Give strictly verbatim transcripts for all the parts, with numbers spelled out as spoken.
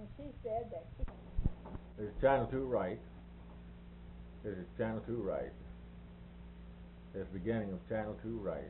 and she said that she... This is channel two right. This is channel two right. This beginning of channel two right.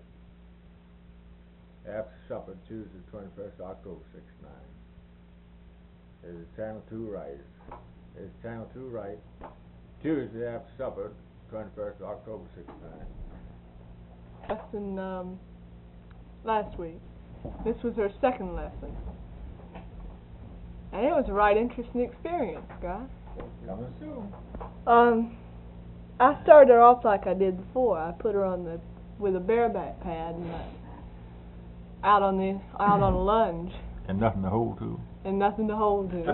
After supper, Tuesday, twenty-first October, sixty-nine. This is channel two right. This is channel two right. Tuesday after supper, twenty-first October, sixty-nine. Lesson um, last week. This was her second lesson. And it was a right interesting experience, guys. Coming soon. Um, I started her off like I did before. I put her on the with a bareback pad and uh, out on the out on a lunge. And nothing to hold to. And nothing to hold to.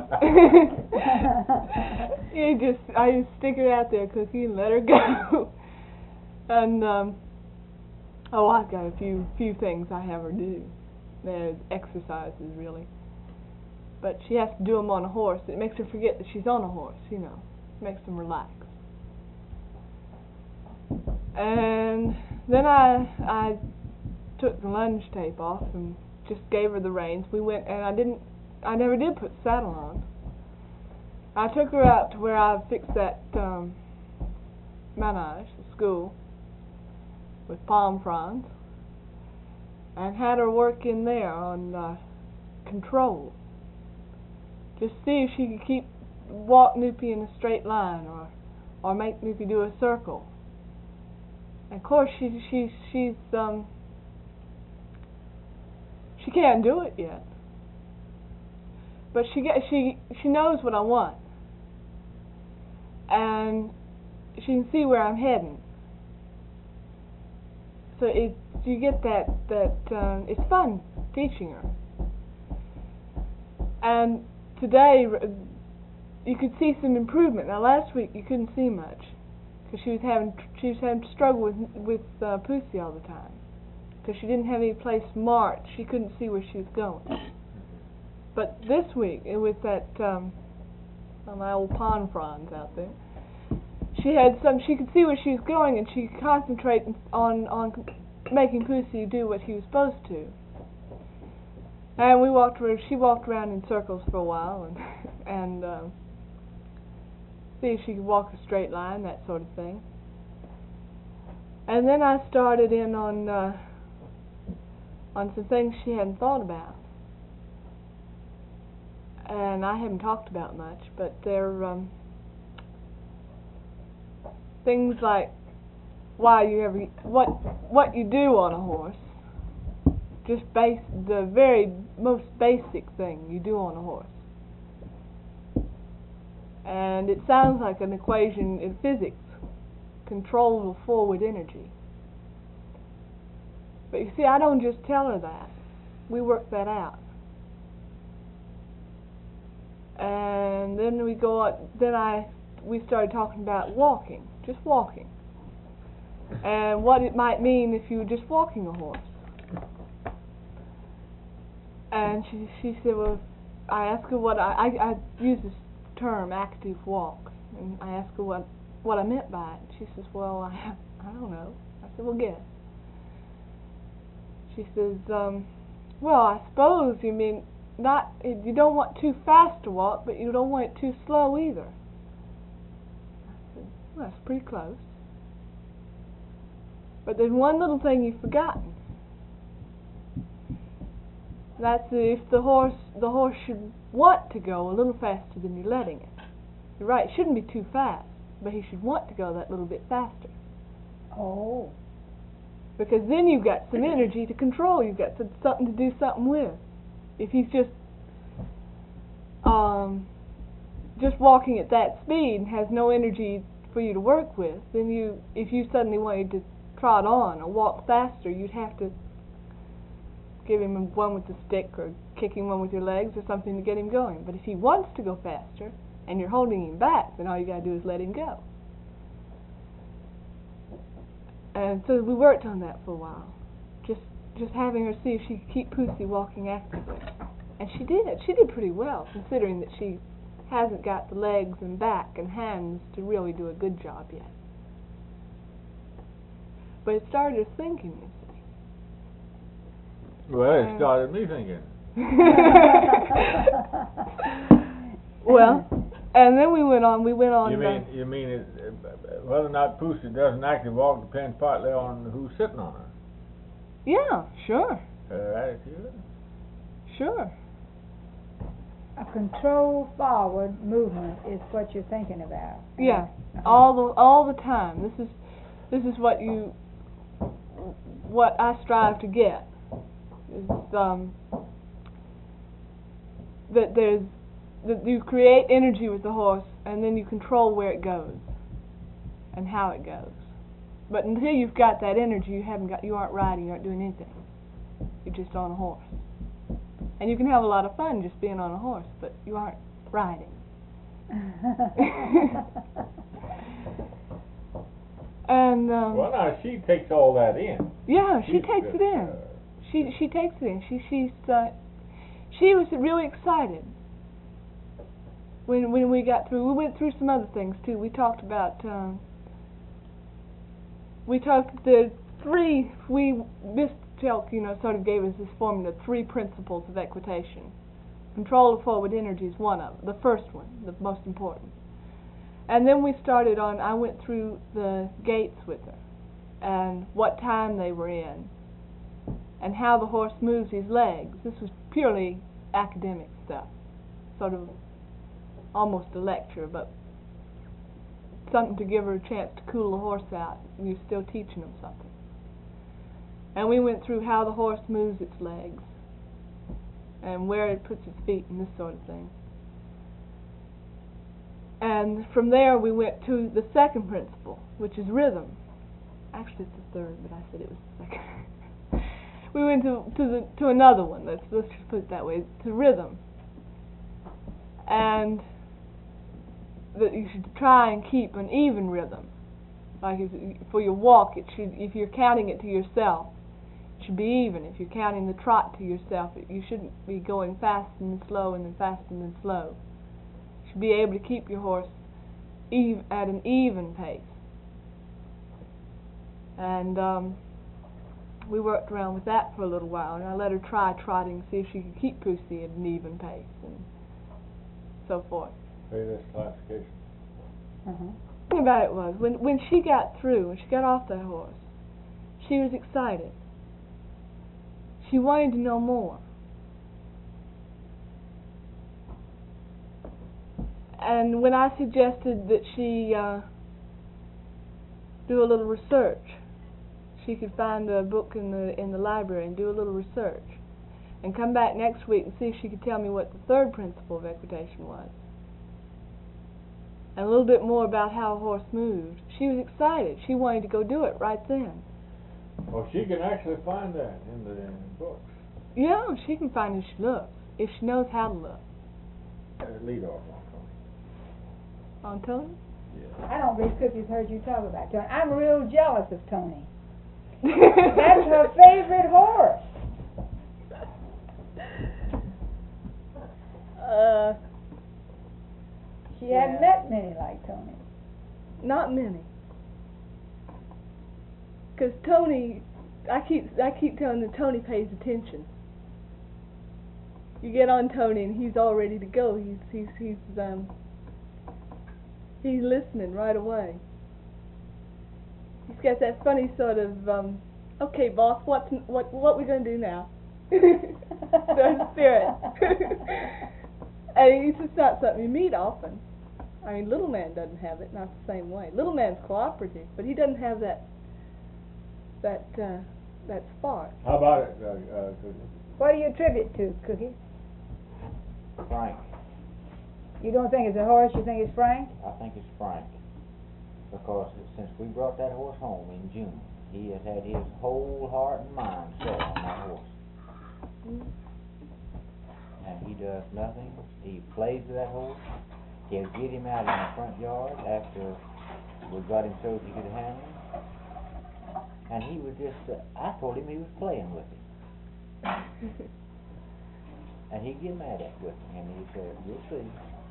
You just I just stick her out there, Cookie, and let her go. And um, oh, I've got a few few things I have her do. They're exercises, really. But she has to do them on a horse. It makes her forget that she's on a horse, you know. It makes them relax. And then I I took the lunge tape off and just gave her the reins. We went, and I didn't, I never did put the saddle on. I took her out to where I fixed that um, manage, the school, with palm fronds, and had her work in there on uh, control. Just see if she could keep walk Noopy in a straight line, or or make Noopy do a circle. And of course, she she she's um she can't do it yet, but she get she she knows what I want, and she can see where I'm heading. So it you get that that um, it's fun teaching her. And today, you could see some improvement. Now, last week you couldn't see much because she was having she was having to struggle with with uh, Pussy all the time because she didn't have any place marked. She couldn't see where she was going. But this week, with that um, my old pond fronds out there, she had some. She could see where she was going, and she could concentrate on on making Pussy do what he was supposed to. And we walked around, she walked around in circles for a while and and uh, see if she could walk a straight line, that sort of thing. And then I started in on uh, on some things she hadn't thought about, and I haven't talked about much, but they're um, things like why you ever what what you do on a horse. Just base the very most basic thing you do on a horse. And it sounds like an equation in physics, control of forward energy. But you see, I don't just tell her that. We work that out. And then we go on, then I we started talking about walking, just walking. And what it might mean if you were just walking a horse. And she she said, well, I asked her what I, I, I use this term, active walk, and I asked her what, what I meant by it. She says, well, I, I don't know. I said, well, guess. She says, um, well, I suppose you mean not, you don't want too fast to walk, but you don't want it too slow either. I said, well, that's pretty close. But there's one little thing you've forgotten. That's if the horse the horse should want to go a little faster than you're letting it. You're right, it shouldn't be too fast, but he should want to go that little bit faster. Oh. Because then you've got some energy to control. You've got some, something to do something with. If he's just um, just walking at that speed and has no energy for you to work with, then you, if you suddenly wanted to trot on or walk faster, you'd have to give him one with the stick or kicking one with your legs or something to get him going. But if he wants to go faster and you're holding him back, then all you got to do is let him go. And so we worked on that for a while, just just having her see if she could keep Pussy walking actively. And she did. She did pretty well, considering that she hasn't got the legs and back and hands to really do a good job yet. But it started her thinking, you see. Well, it started me thinking. well, and then we went on. We went on. You the- mean, you mean it, uh, whether or not Pussy doesn't actually walk depends partly on who's sitting on her. Yeah, sure, Her attitude. sure. A controlled forward movement is what you're thinking about. Yeah, Uh-huh. all the all the time. This is this is what you what I strive to get. Is um that there's that you create energy with the horse, and then you control where it goes and how it goes. But until you've got that energy, you haven't got you aren't riding, you aren't doing anything. You're just on a horse. And you can have a lot of fun just being on a horse, but you aren't riding. And um, Well, now she takes all that in. yeah, she She's takes good, it in. uh, She she takes it in. She she's uh, she was really excited when when we got through. We went through some other things too. We talked about um, we talked the three. We Miss Telk, you know, sort of gave us this formula: three principles of equitation. Control of forward energy is one of them, the first one, the most important. And then we started on. I went through the gaits with her, and what time they were in, and how the horse moves his legs. This was purely academic stuff, sort of almost a lecture, but something to give her a chance to cool the horse out. You're still teaching them something. And we went through how the horse moves its legs, and where it puts its feet, and this sort of thing. And from there we went to the second principle, which is rhythm. Actually, it's the third, but I said it was the second. We went to to the to another one. Let's let's just put it that way. To rhythm, and that you should try and keep an even rhythm. Like if, for your walk, it should. If you're counting it to yourself, it should be even. If you're counting the trot to yourself, it, you shouldn't be going fast and then slow and then fast and then slow. You should be able to keep your horse ev at an even pace. And um, we worked around with that for a little while, and I let her try trotting, see if she could keep Pussy at an even pace, and so forth. Say this classification. Uh-huh. The thing about it was, when when she got through, when she got off that horse, she was excited. She wanted to know more. And when I suggested that she uh, do a little research, she could find a book in the in the library and do a little research, and come back next week and see if she could tell me what the third principle of equitation was, and a little bit more about how a horse moved. She was excited. She wanted to go do it right then. Well, she can actually find that in the books. Yeah, she can find if she looks, if she knows how to look. Uh, lead off on On Tony? Tony. Yeah. I don't believe Cookie's heard you talk about Tony. I'm real jealous of Tony. That's her favorite horse. Uh, She Yeah. hadn't met many like Tony. not many. Because Tony, I keep I keep telling that Tony pays attention. You get on Tony and he's all ready to go. He's he's he's um he's listening right away. He's got that funny sort of um, okay, boss, what's n- what what we gonna do now? Sort of spirit. And it's just not something you meet often. I mean, Little Man doesn't have it, not the same way. Little Man's cooperative, but he doesn't have that that uh, that spark. How about it, uh, uh, Cookie? What do you attribute to, Cookie? Frank. You don't think it's a horse, you think it's Frank? I think it's Frank. Because since we brought that horse home in June, he has had his whole heart and mind set on that horse. Mm. And he does nothing. He plays with that horse. He'll get him out in the front yard after we got him so he could handle him. And he was just, uh, I told him he was playing with him. And he'd get mad at with me, and he said, you'll see.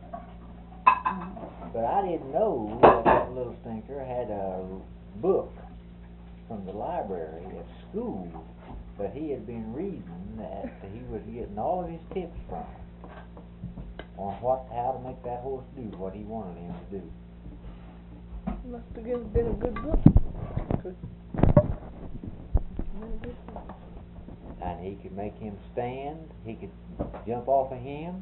But I didn't know that that little stinker had a book from the library at school that he had been reading, that he was getting all of his tips from. on what, how to make that horse do what he wanted him to do. Must have given been a good book. Good. Very good book. And he could make him stand, he could jump off of him.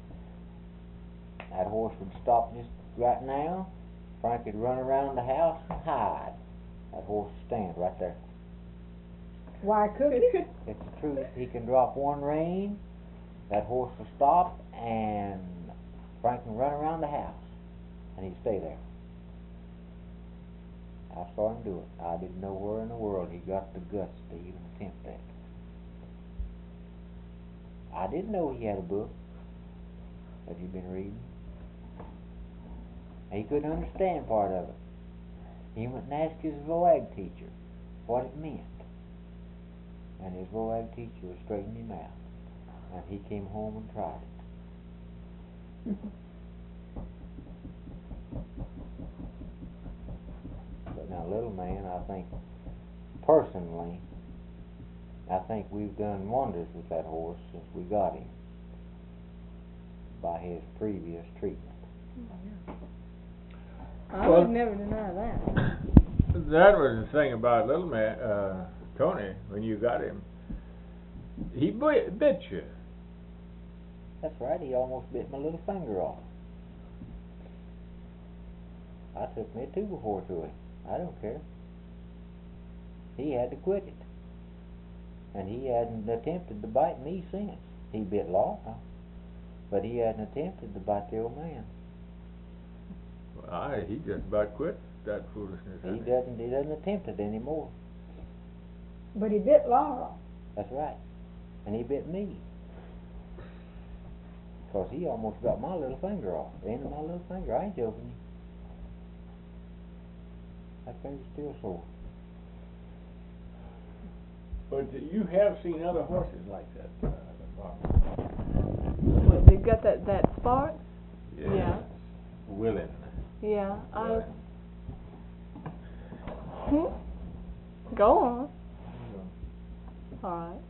That horse would stop just right now. Frank could run around the house and hide. That horse would stand right there. Why could he? It's the truth. He can drop one rein, that horse will stop, and Frank can run around the house, and he'd stay there. I saw him do it. I didn't know where in the world he got the guts to even attempt that. I didn't know he had a book that he'd been reading. He couldn't understand part of it. He went and asked his VOAG teacher what it meant. And his VOAG teacher was straightening him out. And he came home and tried it. But now, little man, I think, personally, I think we've done wonders with that horse since we got him by his previous treatment. I Well- would never deny that. That was the thing about little man, uh, Tony, when you got him. He bit, bit you. That's right, he almost bit my little finger off. I took me two before to him. I don't care. He had to quit it. And he hadn't attempted to bite me since. He bit Laura, but he hadn't attempted to bite the old man. I, he just about quit that foolishness. He hasn't doesn't, he doesn't attempt it anymore. But he bit Laura. That's right. And he bit me. Because he almost got my little finger off. The end of my little finger. I ain't joking you. That finger's still sore. But you have seen other horses like that, uh, What, they got that, that spark? Yes. Yeah. Willing. Yeah, I... Right. Hmm? Go on. Alright.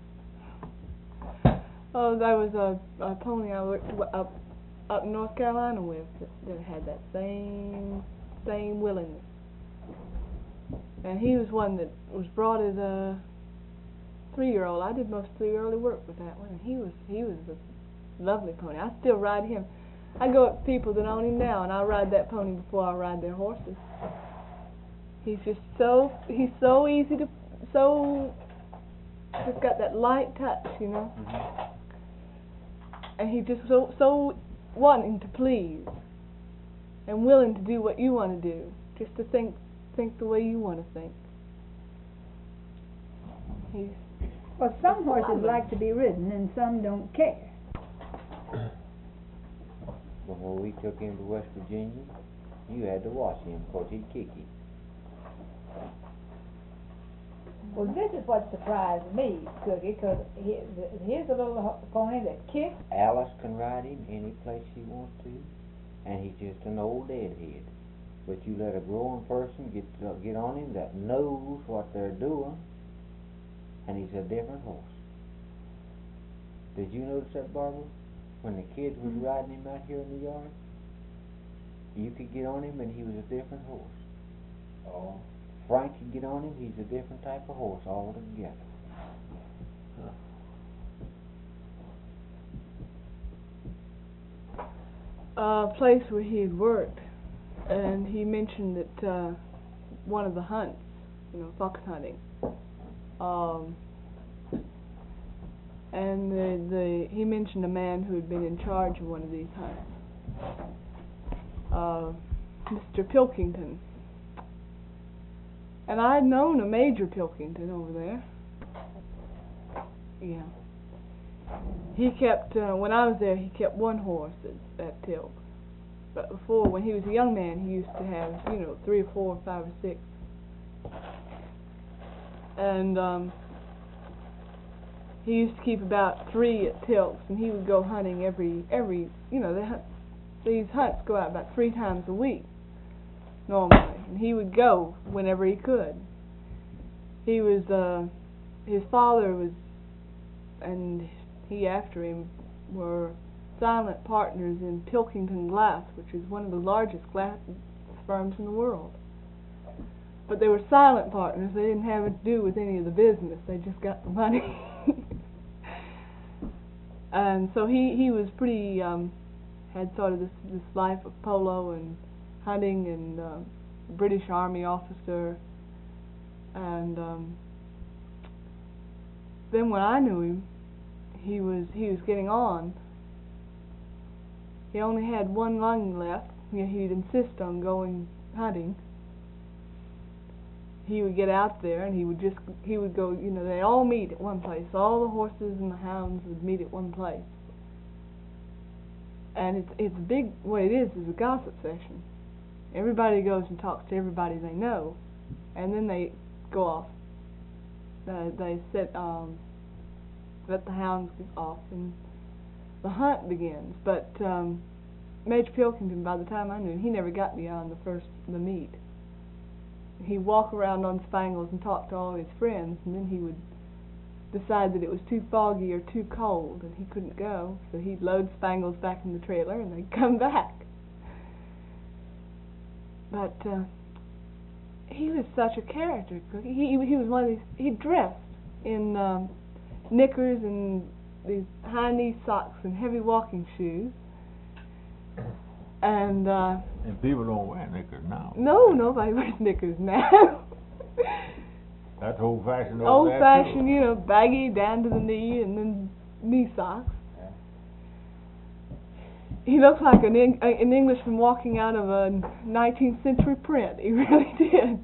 Oh, there was a, a pony I worked w- up up in North Carolina with that, that had that same same willingness. And he was one that was brought as a three-year-old. I did most three-year-old work with that one, and he was he was a lovely pony. I still ride him. I go up to people that own him now, and I ride that pony before I ride their horses. He's just so he's so easy to so just got that light touch, you know. Mm-hmm. And he just so so wanting to please and willing to do what you want to do, just to think think the way you want to think. He's Well, some horses Lovely. like to be ridden and some don't care. Before we took him to West Virginia, you had to watch him because he'd kick you. Well, this is what surprised me, Cookie, because here's a little ho- pony that kicks. Alice can ride him any place she wants to, and he's just an old deadhead. But you let a grown person get uh, get on him that knows what they're doing, and he's a different horse. Did you notice that, Barbara? When the kids was riding him out here in the yard, you could get on him and he was a different horse. Oh. Frank could get on him, he's a different type of horse altogether. a place where he had worked, and he mentioned that uh, one of the hunts, you know, fox hunting, um, and the, the he mentioned a man who had been in charge of one of these hunts, uh, Mister Pilkington. And I had known a Major Pilkington over there. Yeah. He kept, uh, when I was there, he kept one horse at, at Tilk. But before, when he was a young man, he used to have, you know, three or four or five or six. And um, he used to keep about three at Tilk's, and he would go hunting every, every, you know, they hunt, these hunts go out about three times a week, normally. And he would go whenever he could. He was, uh, his father was, and he after him were silent partners in Pilkington Glass, which is one of the largest glass firms in the world. But they were silent partners. They didn't have to do with any of the business. They just got the money. And so he, he was pretty, um, had sort of this, this life of polo and hunting and uh, British Army officer. And um, then when I knew him, he was he was getting on. He only had one lung left. You know, he'd insist on going hunting. He would get out there and he would just he would go. You know, they all meet at one place. All the horses and the hounds would meet at one place. And it's it's big. What it is is a gossip session. Everybody goes and talks to everybody they know, and then they go off. Uh, they sit, um, let the hounds get off, and the hunt begins. But um, Major Pilkington, by the time I knew him, he never got beyond the first the meet. He'd walk around on Spangles and talk to all his friends, and then he would decide that it was too foggy or too cold, and he couldn't go. So he'd load Spangles back in the trailer, and they'd come back. But uh, he was such a character. He he, he was one of these. He dressed in um, knickers and these high knee socks and heavy walking shoes. And uh, And people don't wear knickers now. no, nobody wears knickers now. That's old fashioned over Old there fashioned, too. you know, baggy down to the knee and then knee socks. Yeah. He looked like an Eng- an Englishman walking out of a nineteenth century print. He really did.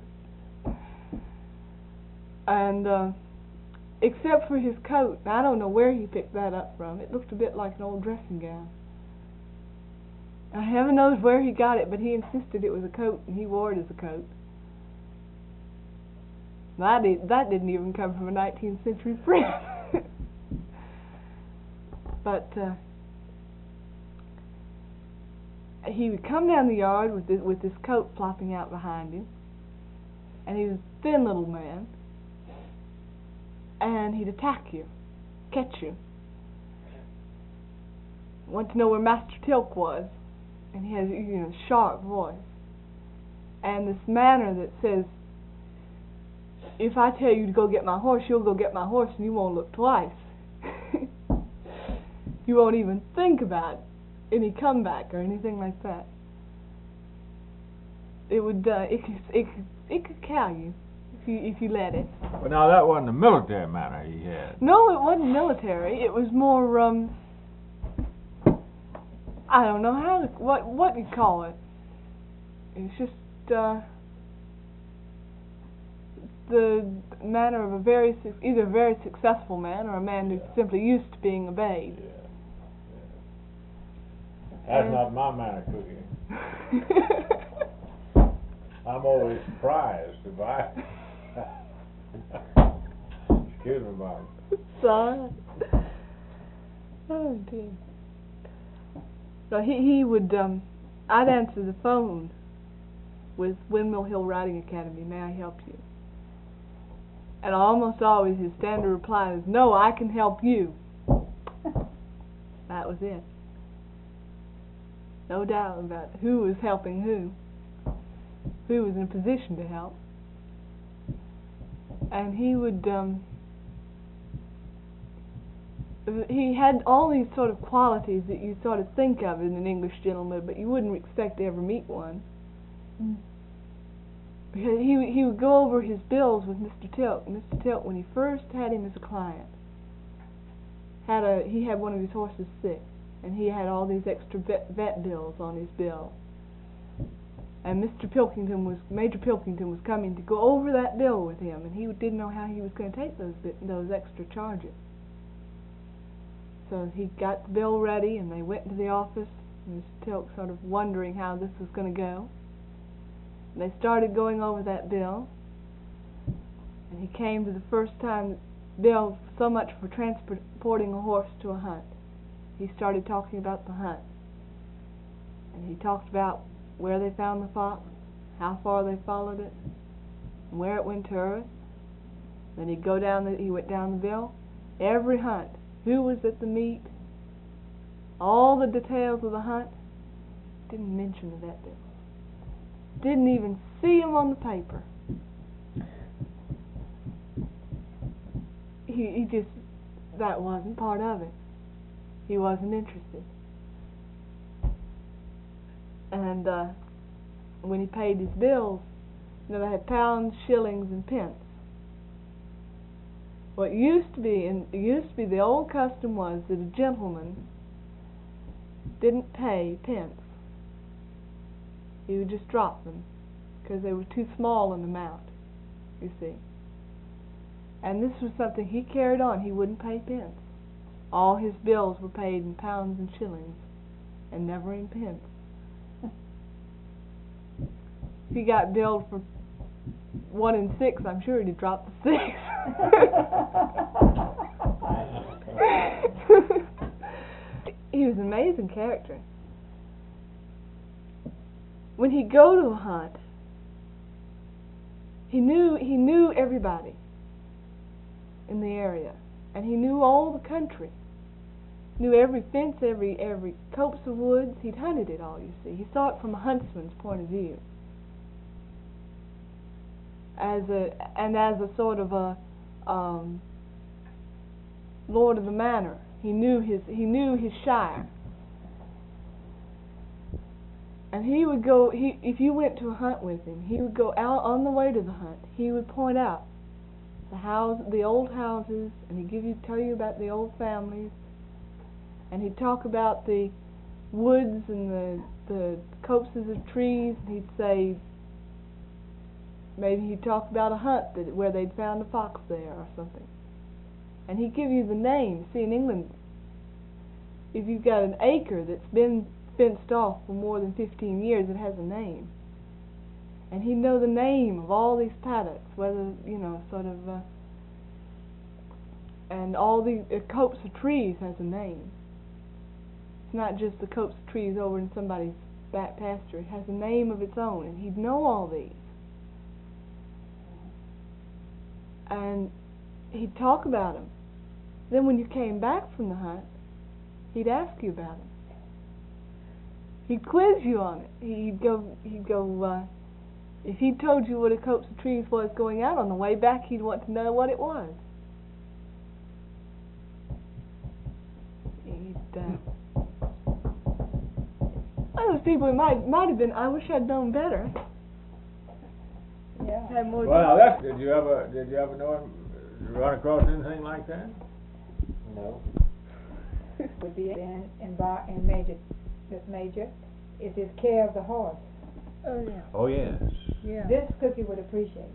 And uh, except for his coat, I don't know where he picked that up from. It looked a bit like an old dressing gown. Uh, heaven knows where he got it, but he insisted it was a coat, and he wore it as a coat. That, did, that didn't even come from a nineteenth century print. But uh, he would come down the yard with this, with this coat flopping out behind him, and he was a thin little man, and he'd attack you, catch you. Want to know where Master Tilk was, and he has, you know, a sharp voice, and this manner that says, if I tell you to go get my horse, you'll go get my horse, and you won't look twice. You won't even think about any comeback or anything like that. It would, uh, it could, it could, it could cow you if you if you let it. But now that wasn't the military manner he had. No, it wasn't military. It was more, um, I don't know how to, what what you call it. It's just uh, the manner of a very su- either a very successful man or a man who's simply used to being obeyed. Yeah. That's Yeah. not my manner of cooking. I'm always surprised if I. Excuse me, Mom. Sorry. Oh dear. So he he would um, I'd answer the phone with Windmill Hill Riding Academy. May I help you? And almost always his standard reply is, "No, I can help you." That was it. No doubt about who was helping who, who was in a position to help. And he would, um, he had all these sort of qualities that you sort of think of in an English gentleman, but you wouldn't expect to ever meet one. Mm. Because he he would go over his bills with Mister Tilk. Mister Tilk, when he first had him as a client, had a he had one of his horses sick, and he had all these extra vet, vet bills on his bill. And Mister Pilkington was Major Pilkington was coming to go over that bill with him, and he didn't know how he was going to take those those extra charges. So he got the bill ready, and they went to the office. And Mister Tilk sort of wondering how this was going to go. And they started going over that bill, and he came to the first time bill so much for transporting a horse to a hunt. He started talking about the hunt, and he talked about where they found the fox, how far they followed it, and where it went to earth. Then he'd go down the, he went down the bill, every hunt, who was at the meet, all the details of the hunt. Didn't mention the vet bill. Didn't even see him on the paper. He, he just, that wasn't part of it. He wasn't interested. And uh, when he paid his bills, you know, they had pounds, shillings, and pence. What used to be, and it used to be the old custom was that a gentleman didn't pay pence. He would just drop them because they were too small an amount, you see. And this was something he carried on. He wouldn't pay pence. All his bills were paid in pounds and shillings and never in pence. If he got billed for one and six, I'm sure he'd drop the six. He was an amazing character. When he'd go to a hunt, he knew he knew everybody in the area, and he knew all the country. Knew every fence, every every copse of woods. He'd hunted it all, you see. He saw it from a huntsman's point of view. As a and as a sort of a um, lord of the manor, he knew his he knew his shire. And he would go. He if you went to a hunt with him, he would go out on the way to the hunt. He would point out the house, the old houses, and he'd give you tell you about the old families. And he'd talk about the woods and the the copses of trees. And he'd say, maybe he'd talk about a hunt that where they'd found a fox there or something. And he'd give you the name. See, in England, if you've got an acre that's been fenced off for more than fifteen years, it has a name. And he'd know the name of all these paddocks, whether, you know, sort of, uh, and all the uh, copse of trees has a name. It's not just the copse of trees over in somebody's back pasture. It has a name of its own, and he'd know all these. And he'd talk about them. Then when you came back from the hunt, he'd ask you about them. He'd quiz you on it. He'd go, he'd go, uh, if he told you what a copse of trees was going out on the way back, he'd want to know what it was. He'd, uh, one of those people who might, might have been, I wish I'd known better. Yeah. Had more Well, that's, did you ever, did you ever know him, run across anything like that? No. Would be in, in, bar, in Major, this Major, is his care of the horse. Oh, yeah. Oh, yes. Yeah. This Cookie would appreciate.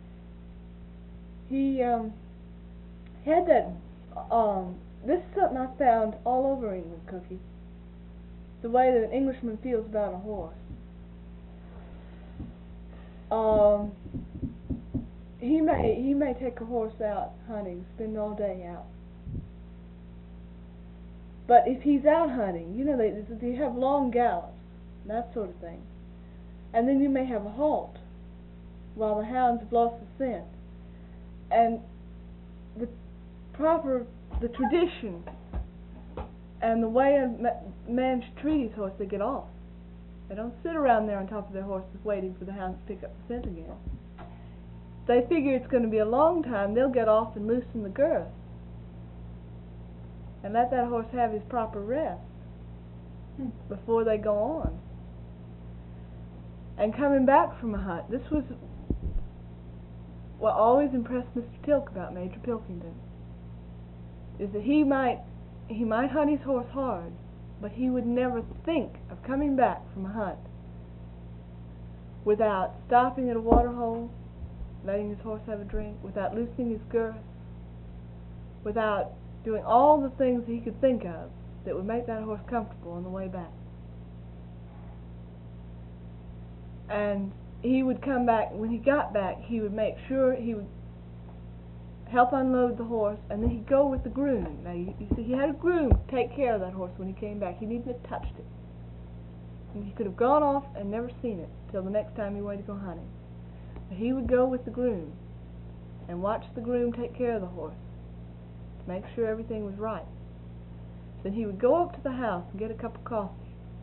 He um, had that, um, this is something I found all over England, Cookie. The way that an Englishman feels about a horse. Um, he may he may take a horse out hunting, spend all day out. But if he's out hunting, you know, they, they have long gallops, that sort of thing. And then you may have a halt while the hounds have lost the scent. And the proper, the tradition and the way a ma- man should treat his horse, they get off. They don't sit around there on top of their horses waiting for the hounds to pick up the scent again. If they figure it's going to be a long time, they'll get off and loosen the girth and let that horse have his proper rest hmm. before they go on. And coming back from a hunt, this was what always impressed Mister Tilk about Major Pilkington, is that he might he might hunt his horse hard, but he would never think of coming back from a hunt without stopping at a water hole, letting his horse have a drink, without loosening his girth, without doing all the things he could think of that would make that horse comfortable on the way back. And he would come back, when he got back, he would make sure he would help unload the horse, and then he'd go with the groom. Now, you, you see, he had a groom to take care of that horse when he came back. He needn't have touched it. And he could have gone off and never seen it till the next time he went to go hunting. But he would go with the groom and watch the groom take care of the horse to make sure everything was right. then he would go up to the house and get a cup of coffee.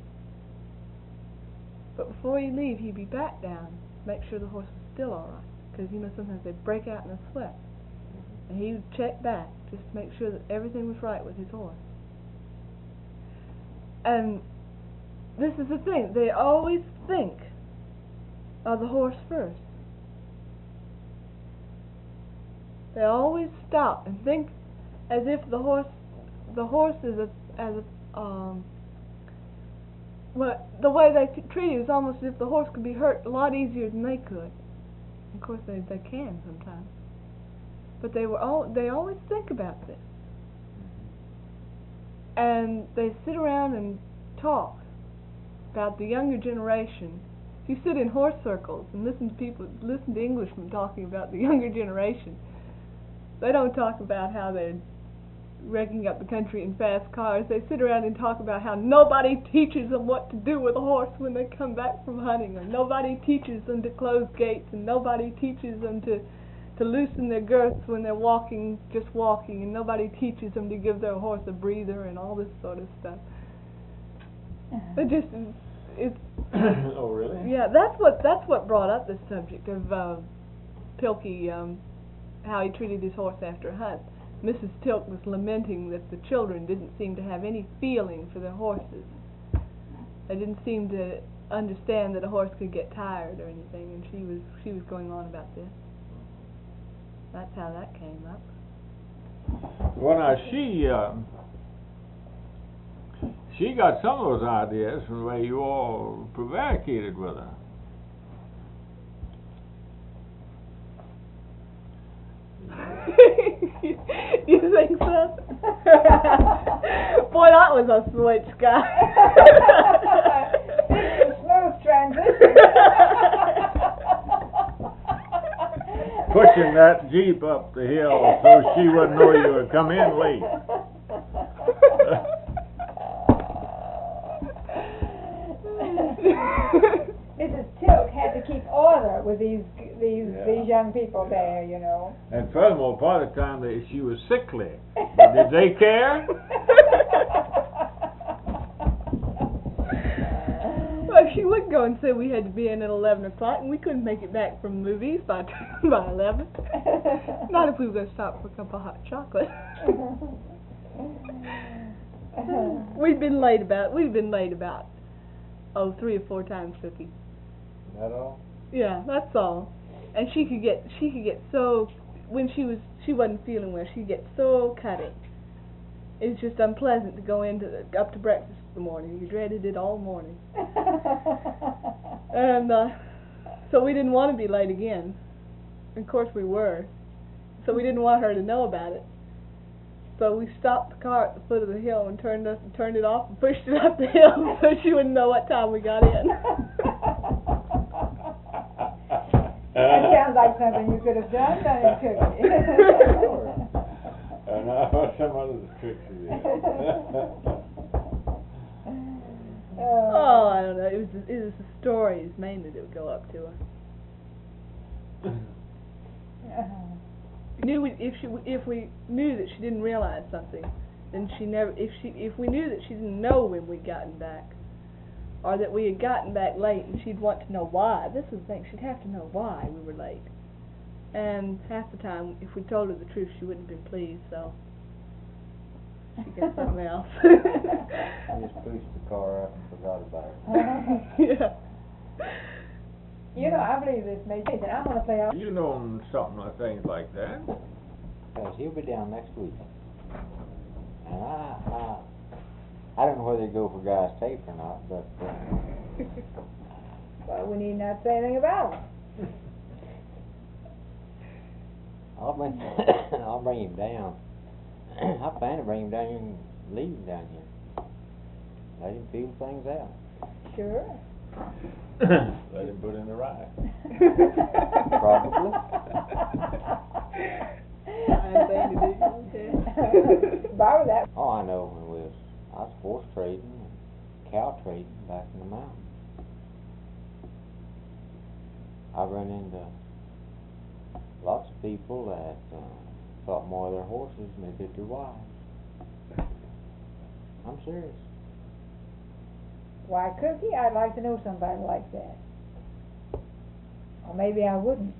But before he'd leave, he'd be back down, make sure the horse was still all right. Because, you know, sometimes they break out in a sweat. And he would check back just to make sure that everything was right with his horse. And this is the thing, they always think of the horse first. They always stop and think as if the horse, the horse is a, as a, um, well, the way they t- treat it is almost as if the horse could be hurt a lot easier than they could. Of course, they they can sometimes, but they were all they always think about this, and they sit around and talk about the younger generation. If you sit in horse circles and listen to people, listen to Englishmen talking about the younger generation, they don't talk about how they're wrecking up the country in fast cars. They sit around and talk about how nobody teaches them what to do with a horse when they come back from hunting, or nobody teaches them to close gates, and nobody teaches them to to loosen their girths when they're walking, just walking, and nobody teaches them to give their horse a breather and all this sort of stuff. It just it's Oh, really? yeah, that's what that's what brought up the subject of uh, Pilkey, um, how he treated his horse after a hunt. Missus Tilk was lamenting that the children didn't seem to have any feeling for their horses. They didn't seem to understand that a horse could get tired or anything, and she was she was going on about this. That's how that came up. Well, now, she, uh, she got some of those ideas from the way you all prevaricated with her. You think so? Boy, that was a switch, guy. Smooth transition. Pushing that Jeep up the hill so she wouldn't know you would come in late. Missus Tilk had to keep order with these these Yeah. these young people there, you know. And furthermore, part of the time that she was sickly. But did they care? Well, she would go and say we had to be in at eleven o'clock, and we couldn't make it back from movies by by eleven. Not if we were going to stop for a cup of hot chocolate. We'd been late about we'd been late about oh three or four times, Cookie. That all? Yeah, that's all. And she could get she could get so when she was she wasn't feeling well, she'd get so cutting. It was just unpleasant to go into the, up to breakfast in the morning. You dreaded it all morning. And uh, so we didn't want to be late again. Of course we were. So we didn't want her to know about it. So we stopped the car at the foot of the hill and turned us turned it off and pushed it up the hill so she wouldn't know what time we got in. That sounds like something you could have done, doesn't it, Cookie? And I know some others tricks of you. Oh, I don't know. It was the, it was the stories mainly that would go up to her. Knew we, if she if we knew that she didn't realize something, then she never if she if we knew that she didn't know when we'd gotten back, or that we had gotten back late, and she'd want to know why. This was the thing; she'd have to know why we were late. And half the time, if we told her the truth, she wouldn't have been pleased. So she got something else. I just pushed the car up and forgot about it. Yeah. You know, I believe this may be that I'm going to play out. You know something like things like that. Because he'll be down next week. And I, I, I don't know whether to go for Guy's tape or not, but uh, Well, we need not say anything about it. I'll bring, I'll bring him down. I plan to bring him down here and leave him down here. Let him feel things out. Sure. Let him put in the ride. Probably. I'm saying to do. Borrow that. Oh, I know when we was, I was horse trading and cow trading back in the mountains. I run into lots of people that uh, thought more of their horses than they did their wives. I'm serious. Why, Cookie, I'd like to know somebody like that. Or maybe I wouldn't.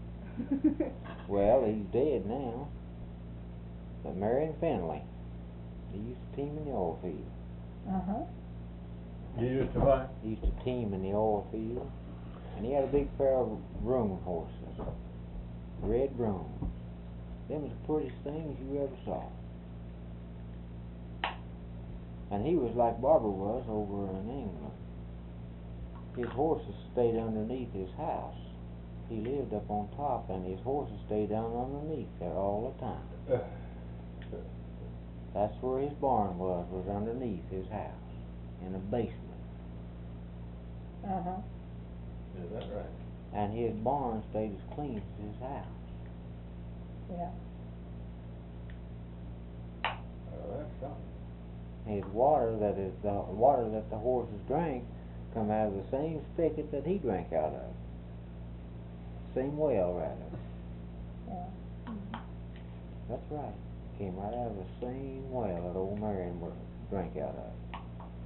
Well, he's dead now. But Marion Finley, he used to team in the oil field. Uh-huh. You used to what? He used to team in the oil field. And he had a big pair of roan horses. Red roan. Them was the prettiest things you ever saw. And he was like Barbara was over in England. His horses stayed underneath his house. He lived up on top, and his horses stayed down underneath there all the time. That's where his barn was, was underneath his house, in the basement. Uh-huh. Is that right? And his barn stayed as clean as his house. Yeah. Oh, that's something. His water that is the water that the horses drank come out of the same spigot that he drank out of. Same well, rather. Yeah. That's right. Came right out of the same well that old Marion drank out of.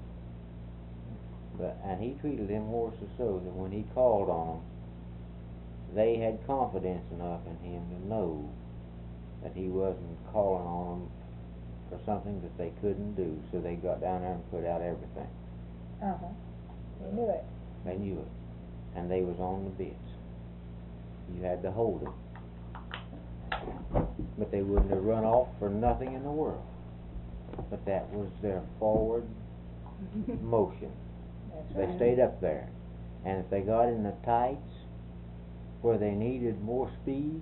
But and he treated them horses so that when he called on them, they had confidence enough in him to know that he wasn't calling on them for something that they couldn't do. So they got down there and put out everything. Uh-huh. They knew it. They knew it, and they was on the bits. You had to hold it. But they wouldn't have run off for nothing in the world. But that was their forward motion. That's They right. stayed up there. And if they got in the tights where they needed more speed,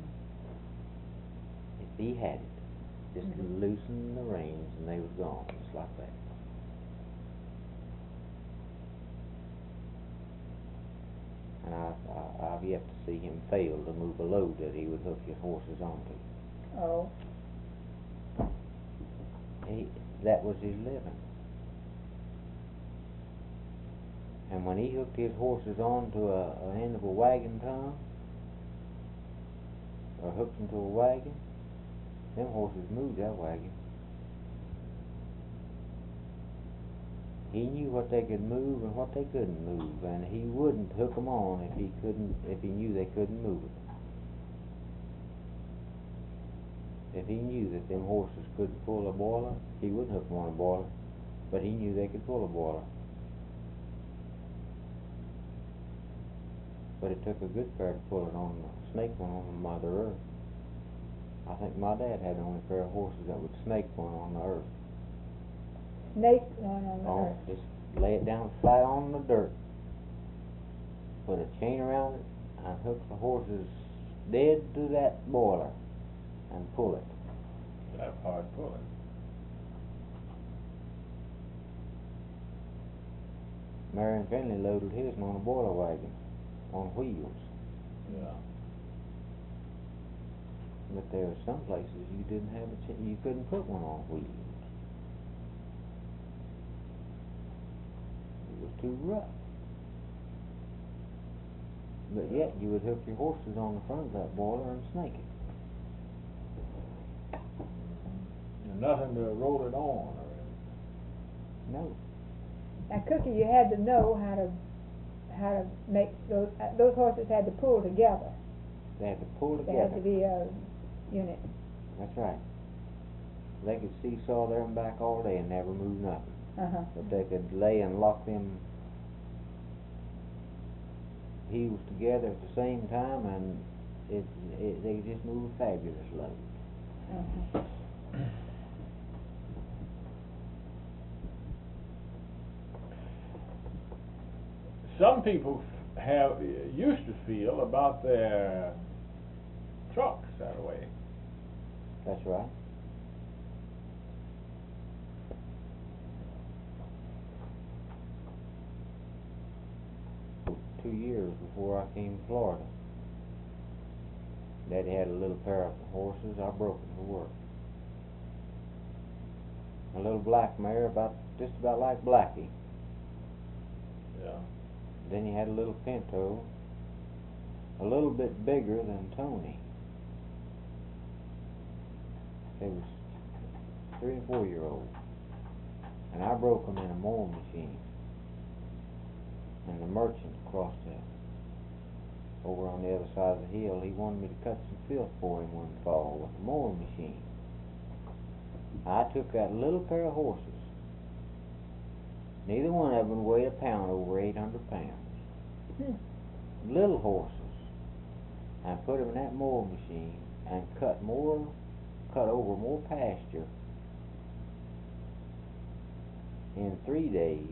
if he had it, just Mhm. loosen the reins and they was gone, just like that. And I, I, I've yet to see him fail to move a load that he would hook his horses onto. Oh. He, that was his living. And when he hooked his horses onto a, a end of a wagon tongue, or hooked them to a wagon, them horses moved that wagon. He knew what they could move and what they couldn't move, and he wouldn't hook them on if he couldn't, if he knew they couldn't move it. If he knew that them horses couldn't pull a boiler, he wouldn't hook them on a boiler, but he knew they could pull a boiler. But it took a good pair to pull it on the snake one on Mother Earth. I think my dad had the only pair of horses that would snake one on the earth. Snake one on the Oh, earth. just lay it down flat on the dirt. Put a chain around it and hook the horses dead to that boiler and pull it. That's hard pulling. Marion Finley loaded his on a boiler wagon on wheels. Yeah. But there were some places you didn't have a ch- you couldn't put one on wheels. It was too rough. But yet you would hook your horses on the front of that boiler and snake it. And nothing to roll it on or anything. No. Now, Cookie, you had to know how to how to make those uh, those horses had to pull together. They had to pull They together. had to be a unit. That's right. They could seesaw there and back all day and never move nothing. Uh-huh. But they could lay and lock them heels together at the same time, and it, it they could just move a fabulous load. Uh-huh. Some people f- have used to feel about their trucks that way. That's right. Two years before I came to Florida, Daddy had a little pair of horses. I broke them to work. A little black mare, about just about like Blackie. Yeah. Then he had a little pinto, a little bit bigger than Tony. They was three and four year old. and I broke them in a mowing machine. And the merchant across there, over on the other side of the hill, he wanted me to cut some filth for him one fall with a mowing machine. I took that little pair of horses. Neither one of them weighed a pound over eight hundred pounds. Hmm. Little horses. And put them in that mowing machine and cut more, cut over more pasture in three days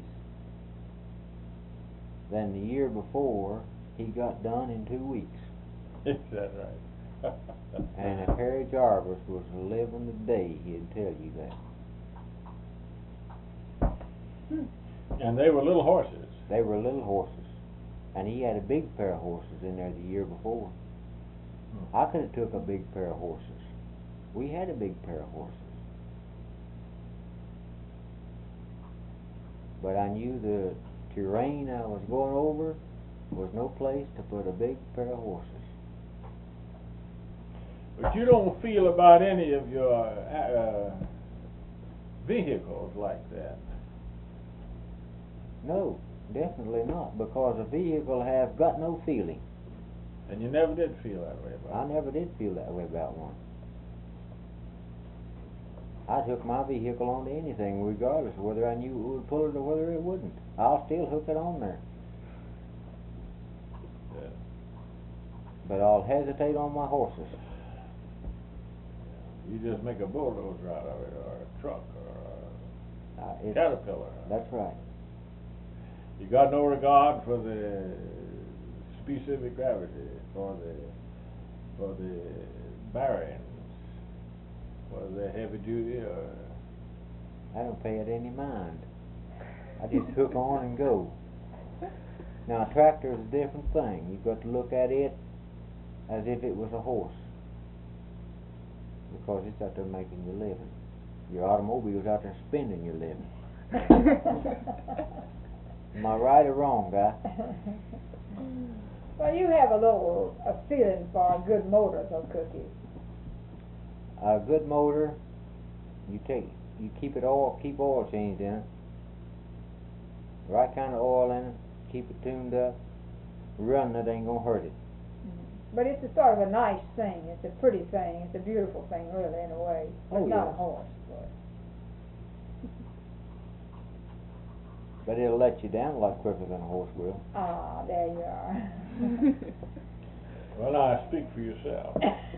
than the year before he got done in two weeks. Is that right? And if Harry Jarvis was living today, he'd tell you that. Hmm. And they were little horses. They were little horses. And he had a big pair of horses in there the year before. Hmm. I could have took a big pair of horses. We had a big pair of horses. But I knew the terrain I was going over was no place to put a big pair of horses. But you don't feel about any of your uh, vehicles like that? No, definitely not, because a vehicle have got no feeling. And you never did feel that way about I it? never did feel that way about one. I took my vehicle onto anything, regardless of whether I knew it would pull it or whether it wouldn't. I'll still hook it on there. Yeah. But I'll hesitate on my horses. You just make a bulldozer out of it, or a truck, or a Uh, it's, caterpillar. That's right. You got no regard for the specific gravity, for the for the bearings, whether they're heavy duty or. I don't pay it any mind. I just hook on and go. Now a tractor is a different thing. You've got to look at it as if it was a horse, because it's out there making your living. Your automobile's out there spending your living. Am I right or wrong, guy? Well, you have a little a feeling for a good motor, though, Cookie. A good motor, you take, you keep it all, keep oil changed in it, the right kind of oil in it, keep it tuned up, running it ain't gonna hurt it. But it's a sort of a nice thing. It's a pretty thing. It's a beautiful thing, really, in a way. But Oh, not yes. a horse. But. But it'll let you down a lot quicker than a horse will. Ah, there you are. Well, now speak for yourself.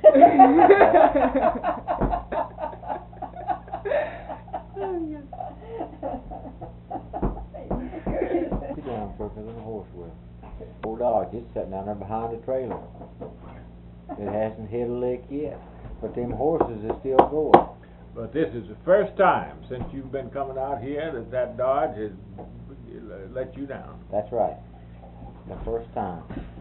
Sit down quicker than a horse will. Old dog just sitting down there behind a trailer. It hasn't hit a lick yet, but them horses are still going. But this is the first time since you've been coming out here that that Dodge has let you down. That's right. The first time.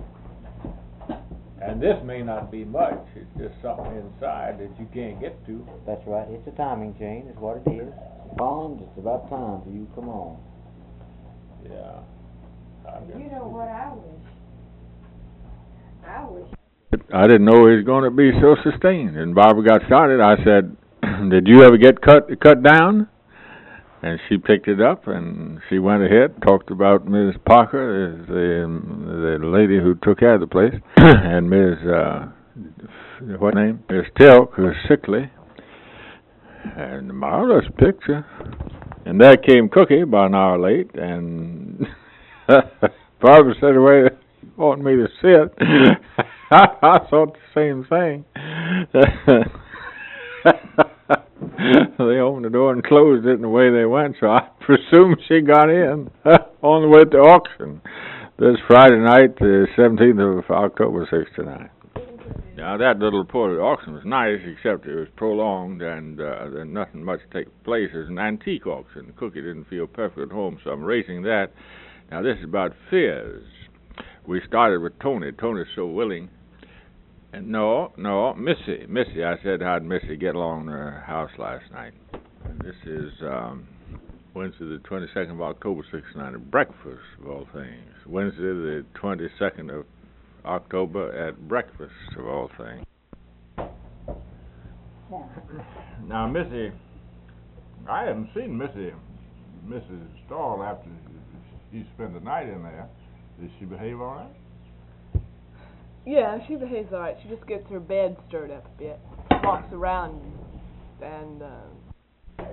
And this may not be much. It's just something inside that you can't get to. That's right. It's a timing chain, is what it is. Bond, it's about time for you to come on. Yeah. I'm You know what I wish? I wish. I didn't know he was going to be so sustained. And Barbara got started. I said, "Did you ever get cut cut down?" And she picked it up, and she went ahead, talked about Miz Parker, the the lady who took care of the place, and Miz Uh, what name? Miz Tilk, who's sickly. And a marvelous picture. And there came Cookie about an hour late, and Barbara said, "Wait, you want me to sit?" I thought the same thing. They opened the door and closed it, and away they went, so I presume she got in on the way to auction this Friday night, the seventeenth of October, sixty-nine. Now, that little report at the auction was nice, except it was prolonged, and uh, there nothing much take place. It's an antique auction. Cookie didn't feel perfect at home, so I'm raising that. Now, this is about fears. We started with Tony. Tony's so willing. And no, no, Missy. Missy, I said, how'd Missy get along in her house last night? And this is um, Wednesday the twenty-second of October, sixty-nine, at breakfast, of all things. Wednesday the twenty-second of October at breakfast, of all things. Now, Missy, I haven't seen Missy Missus Stahl after she spent the night in there? Did she behave all right? Yeah, she behaves all right. She just gets her bed stirred up a bit, walks around, and uh,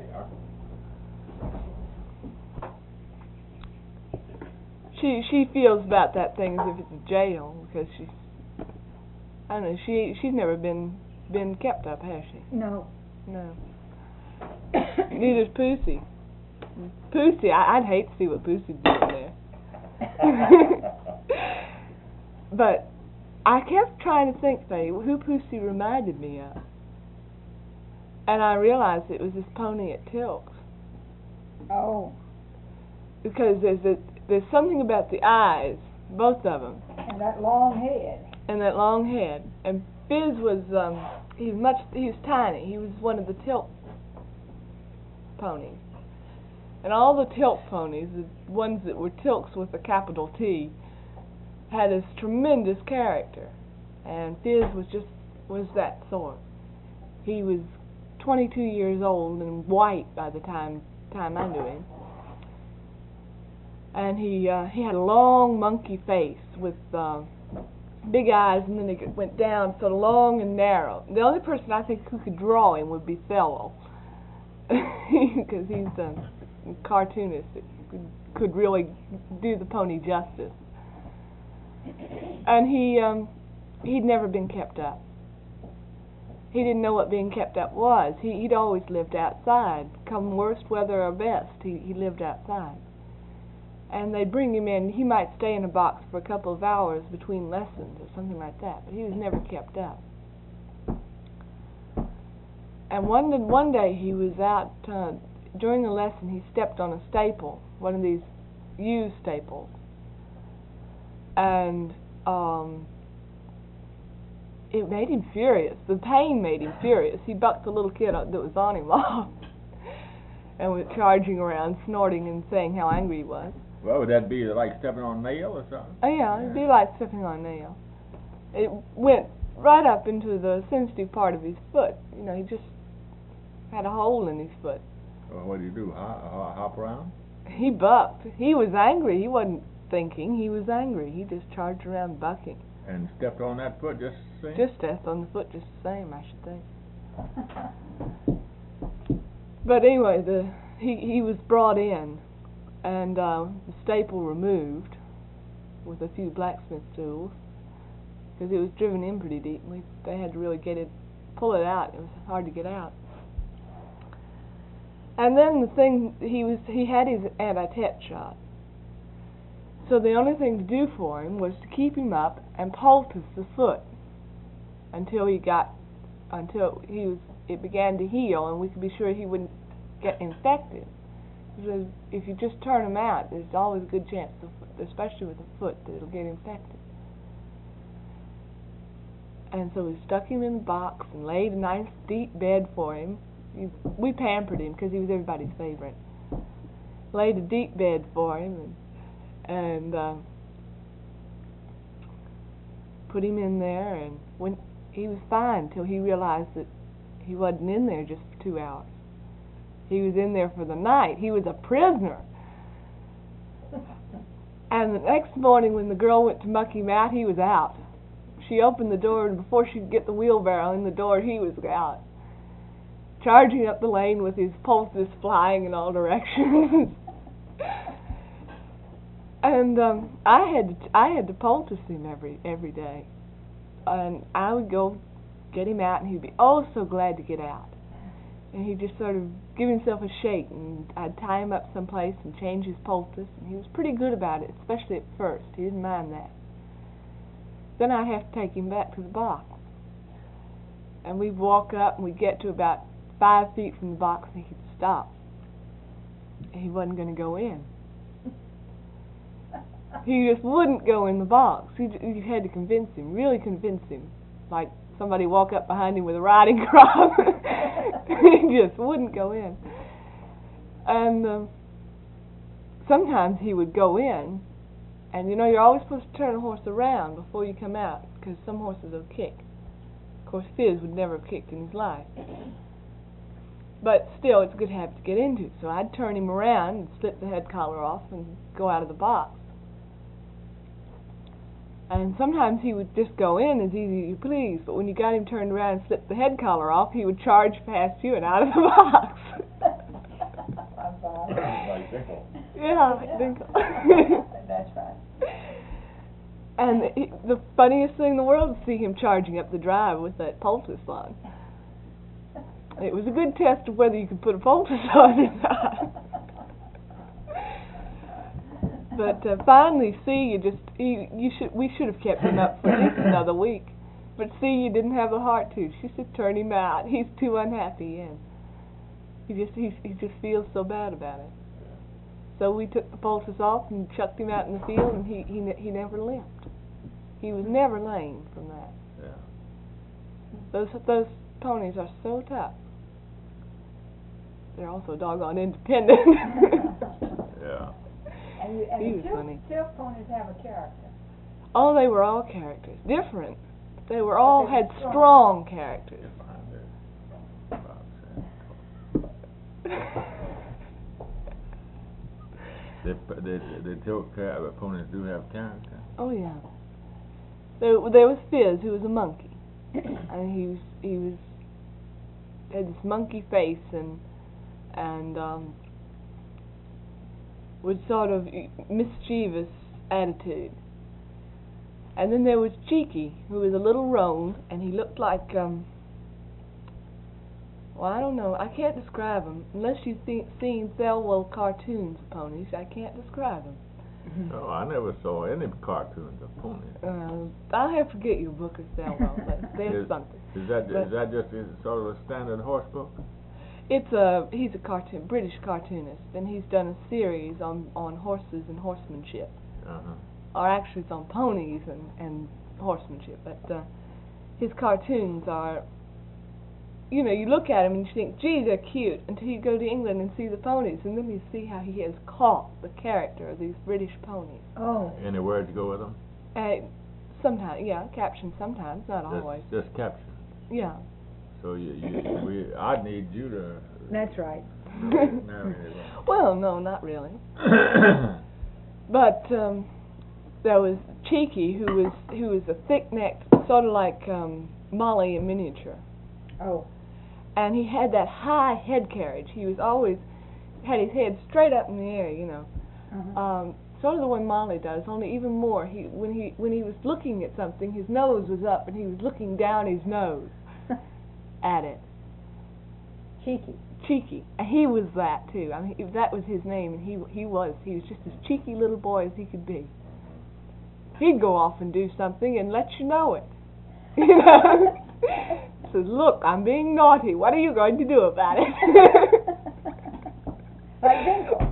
she she feels about that thing as if it's a jail because she's I don't know she she's never been been kept up, has she? No. No. Neither's Pussy. Pussy, I, I'd hate to see what Pussy's doing there. But I kept trying to think, Faye, who Pussy reminded me of. And I realized it was this pony at Tilks. Oh. Because there's a, there's something about the eyes, both of them. And that long head. And that long head. And Fizz was, um, he was much, he was tiny. He was one of the Tilk ponies. And all the Tilk ponies, the ones that were Tilks with a capital T, had this tremendous character. And Fizz was just, was that sort. He was twenty-two years old and white by the time time I knew him. And he uh, he had a long monkey face with uh, big eyes, and then it went down so long and narrow. The only person I think who could draw him would be Thello, because he's a cartoonist that could, could really do the pony justice. And he um, he'd never been kept up. He didn't know what being kept up was. He, he'd always lived outside. Come worst weather or best, he, he lived outside. And they'd bring him in. He might stay in a box for a couple of hours between lessons or something like that, but he was never kept up. And one, one day he was out, uh, during a lesson he stepped on a staple, one of these used staples. And um, it made him furious. The pain made him furious. He bucked the little kid that was on him off and was charging around, snorting and saying how angry he was. Well, would that be like stepping on a nail or something? Oh yeah, it'd be like stepping on a nail. It went right up into the sensitive part of his foot. You know, he just had a hole in his foot. Well, what do you do, hop, hop around? He bucked. He was angry. He wasn't thinking. He was angry. He just charged around bucking. And stepped on that foot just the same? Just stepped on the foot just the same, I should think. But anyway, the he, he was brought in, and uh, the staple removed with a few blacksmith tools, because it was driven in pretty deep. We, they had to really get it, pull it out. It was hard to get out. And then the thing, he was he had his anti-tet shot. So the only thing to do for him was to keep him up and poultice the foot until he got, until he was, it began to heal, and we could be sure he wouldn't get infected. Because if you just turn him out, there's always a good chance, especially with the foot, that it'll get infected. And so we stuck him in the box and laid a nice deep bed for him. He, we pampered him because he was everybody's favorite. Laid a deep bed for him and and uh, put him in there, and when he was fine till he realized that he wasn't in there just for two hours. He was in there for the night. He was a prisoner. And the next morning when the girl went to muck him out, he was out. She opened the door, and before she could get the wheelbarrow in the door, he was out, charging up the lane with his poultice flying in all directions. And um, I had to, I had to poultice him every every day, and I would go get him out, and he'd be oh so glad to get out, and he'd just sort of give himself a shake, and I'd tie him up someplace and change his poultice, and he was pretty good about it, especially at first. He didn't mind that. Then I'd have to take him back to the box, and we'd walk up, and we'd get to about five feet from the box, and he'd stop. And he wasn't going to go in. He just wouldn't go in the box. You, you had to convince him, really convince him. Like somebody walk up behind him with a riding crop. He just wouldn't go in. And um, sometimes he would go in, and you know, you're always supposed to turn a horse around before you come out, because some horses will kick. Of course, Fizz would never have kicked in his life. but still, it's a good habit to get into. So I'd turn him around and slip the head collar off and go out of the box. And sometimes he would just go in as easy as you please, but when you got him turned around and slipped the head collar off, he would charge past you and out of the box. Like Dinkle. Yeah, like Dinkle. That's right. And it, the funniest thing in the world to see him charging up the drive with that poultice on. It was a good test of whether you could put a poultice on or not. But uh, finally, see, you just you, you should we should have kept him up for at least another week. But see, you didn't have the heart to. She said, "Turn him out. He's too unhappy, and he just he he just feels so bad about it." So we took the poultice off and chucked him out in the field, and he he ne he never limped. He was never lame from that. Yeah. Those those ponies are so tough. They're also doggone independent. Yeah. And, you, and He the was silk, funny. silk ponies have a character. Oh, they were all characters, different. They were all But they were had strong. strong characters. The the the silk uh, ponies do have character. Oh yeah. There there was Fizz, who was a monkey, and he was he was had this monkey face and and um, with sort of mischievous attitude. And then there was Cheeky, who was a little roan, and he looked like um. Well, I don't know. I can't describe him unless you've see, seen Thelwell cartoons of ponies. I can't describe him. No, I never saw any cartoons of ponies. Uh, I'll have to get you a book of Thelwell, but there's Is- something. Is that But- is that just is sort of a standard horse book? It's a he's a cartoon British cartoonist, and he's done a series on on horses and horsemanship, Uh huh. or actually it's on ponies and and horsemanship. But uh, his cartoons are, you know, you look at him and you think, gee, they're cute, until you go to England and see the ponies, and then you see how he has caught the character of these British ponies. Oh. Any words go with them? Uh, sometimes, yeah, captions sometimes, not Just, always. just caption. Yeah. So you, you we I need you to That's right. narrate it. Well, no, not really. But um, there was Cheeky, who was who was a thick-necked, sort of like um, Molly in miniature, Oh. and he had that high head carriage. He was always had his head straight up in the air, you know, Uh-huh. um, sort of the way Molly does, only even more. He when he when he was looking at something, his nose was up, and he was looking down his nose at it. Cheeky. Cheeky. And he was that too. I mean, if that was his name, and he he was. He was just as cheeky little boy as he could be. He'd go off and do something and let you know it. You know? Says, look, I'm being naughty. What are you going to do about it? Like Dinkle.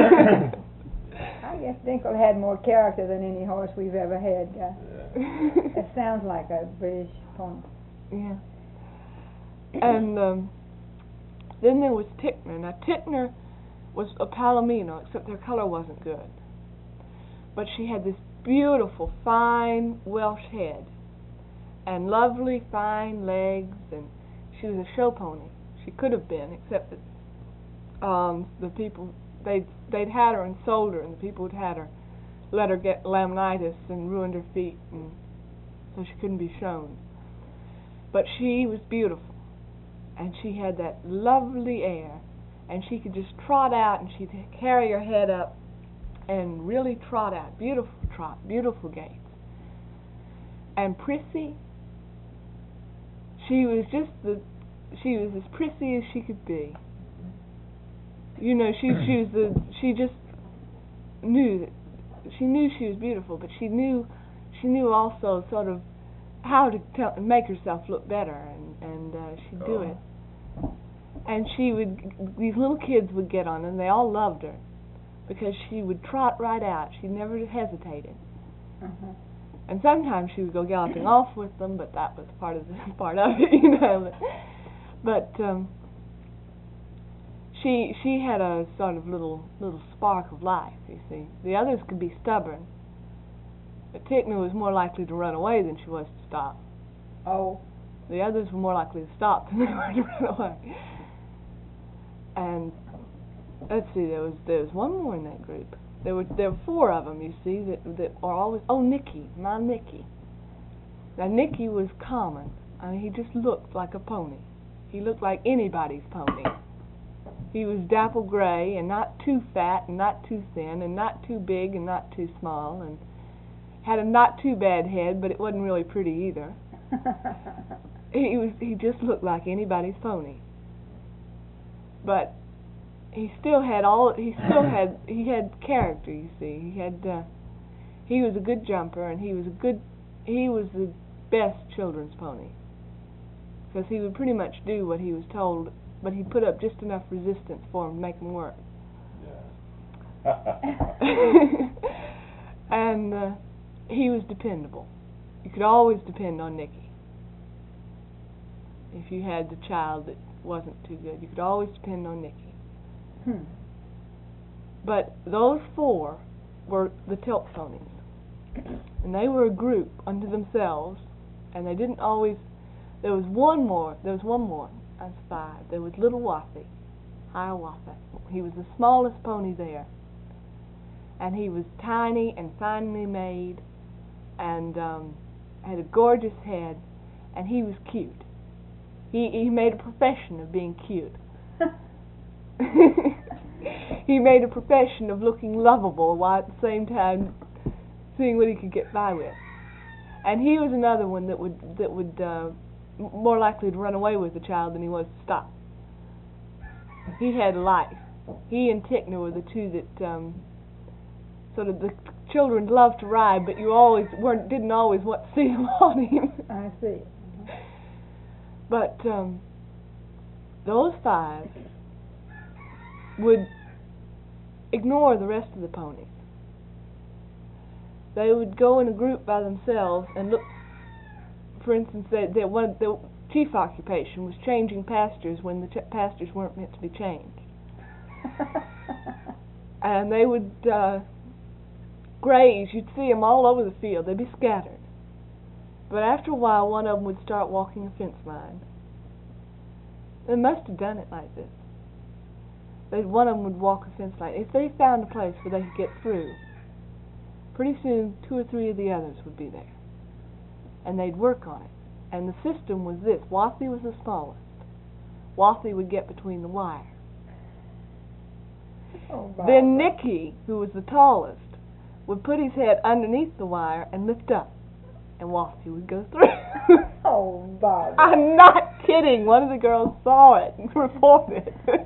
I guess Dinkle had more character than any horse we've ever had. Uh, it sounds like a British pony. Yeah. And um, then there was Tickner. Now, Tickner was a Palomino, except her color wasn't good. But she had this beautiful, fine Welsh head, and lovely, fine legs, and she was a show pony. She could have been, except that um, the people, they'd, they'd had her and sold her, and the people who'd had her let her get laminitis and ruined her feet, and so she couldn't be shown. But she was beautiful, and she had that lovely air, and she could just trot out, and she'd carry her head up and really trot out. Beautiful trot, beautiful gaits. And Prissy, she was just the, she was as prissy as she could be. You know, she she was the, she just knew that, she knew she was beautiful, but she knew, she knew also sort of how to tell, make herself look better, and and uh, she'd do Oh. it. And she would, these little kids would get on, and they all loved her because she would trot right out. She never hesitated. Uh-huh. And sometimes she would go galloping off with them, but that was part of the part of it, you know. But um, she she had a sort of little little spark of life, you see. The others could be stubborn, but Tickner was more likely to run away than she was to stop. Oh. The others were more likely to stop than they were to run away. and let's see, there was there was one more in that group. There were there were four of them, you see, that that are always. Oh, Nicky, my Nicky. Now Nicky was common. I mean, he just looked like a pony. He looked like anybody's pony. He was dapple gray and not too fat and not too thin and not too big and not too small, and had a not too bad head, but it wasn't really pretty either. He was he just looked like anybody's pony. But he still had all he still had he had character, you see. He had uh, he was a good jumper, and he was a good he was the best children's pony, because he would pretty much do what he was told, but he put up just enough resistance for him to make him work. Yeah. And uh, he was dependable. You could always depend on Nicky. If you had the child that wasn't too good, you could always depend on Nicky. Hmm. But those four were the tilt ponies, and they were a group unto themselves, and they didn't always. There was one more. There was one more. That's five. There was little Waffy, Hiawatha. He was the smallest pony there, and he was tiny and finely made, and um, had a gorgeous head, and he was cute. He he made a profession of being cute. He made a profession of looking lovable while at the same time seeing what he could get by with. And he was another one that would that would uh, m- more likely to run away with the child than he was to stop. He had life. He and Tickner were the two that um, sort of the children loved to ride, but you always weren't didn't always want to see them on him. I see. But um, those five would ignore the rest of the ponies. They would go in a group by themselves and look. For instance, they, they, one, the chief occupation was changing pastures when the ch- pastures weren't meant to be changed. And they would uh, graze. You'd see them all over the field. They'd be scattered. But after a while, one of them would start walking a fence line. They must have done it like this. They'd, one of them would walk a fence line. If they found a place where they could get through, pretty soon two or three of the others would be there. And they'd work on it. And the system was this. Waffy was the smallest. Waffy would get between the wire. Oh, Then Nicky, who was the tallest, would put his head underneath the wire and lift up. And Waffy would go through. Oh, Barbara. I'm not kidding. One of the girls saw it and reported it.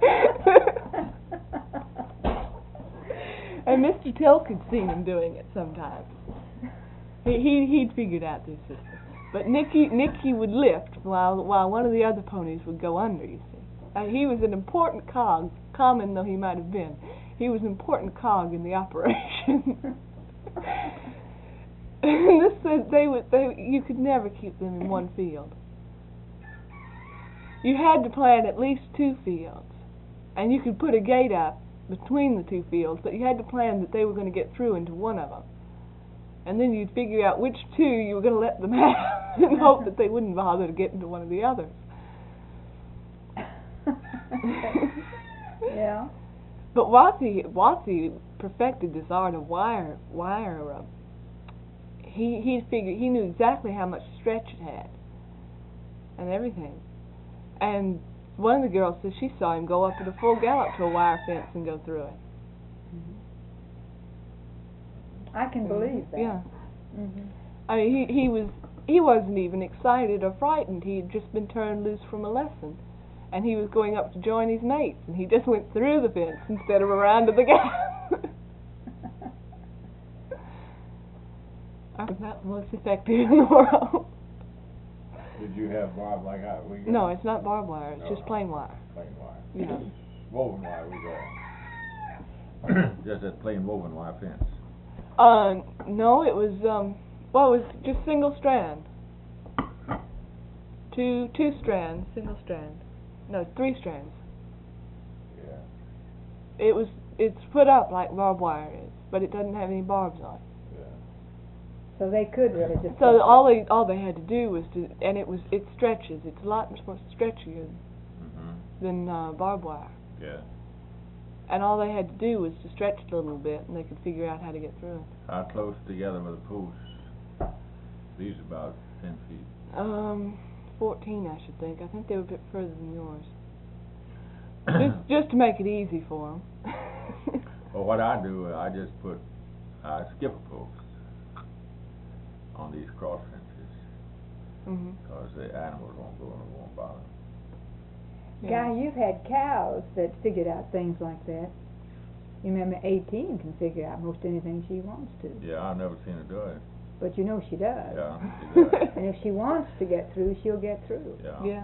And Mister Tilk had seen him doing it sometimes. He, he he'd figured out this system. But Nicky Nicky would lift while while one of the other ponies would go under. You see, and he was an important cog, common though he might have been. He was an important cog in the operation. And this said they would they you could never keep them in one field. You had to plant at least two fields, and you could put a gate up between the two fields, but you had to plan that they were going to get through into one of them. And then you'd figure out which two you were going to let them have and hope that they wouldn't bother to get into one of the others. Yeah. But Watsy, Watsy perfected this art of wire, wire. Uh, he he figured he knew exactly how much stretch it had, and everything. And one of the girls says she saw him go up at a full gallop to a wire fence and go through it. I can believe that. Yeah. Mm-hmm. I mean, he he was he wasn't even excited or frightened. He had just been turned loose from a lesson, and he was going up to join his mates, and he just went through the fence instead of around to the gap. I was not the most effective in the world. Did you have barbed like I, we got? No, it's not barbed wire. It's No. just plain wire. Plain wire. Yeah. Woven wire we got. Just that plain woven wire fence. Uh, no, it was um, well, it was just single strand. Two two strands, single strand. No, three strands. Yeah. It was it's put up like barbed wire is, but it doesn't have any barbs on it. So they could really just. So all they all they had to do was to, and it was it stretches. It's a lot more stretchier Mm-hmm. than uh, barbed wire. Yeah. And all they had to do was to stretch it a little bit, and they could figure out how to get through it. How close together with the posts? These about ten feet. Um, fourteen, I should think. I think they were a bit further than yours. just, just to make it easy for them. Well, what I do, I just put, I skip a post on these cross fences, Mhm. because the animals won't go and it won't bother them. Yeah. Guy, you've had cows that figured out things like that. You remember eighteen can figure out most anything she wants to. Yeah, I've never seen her do it. But you know she does. Yeah, she does. And if she wants to get through, she'll get through. Yeah. Yeah.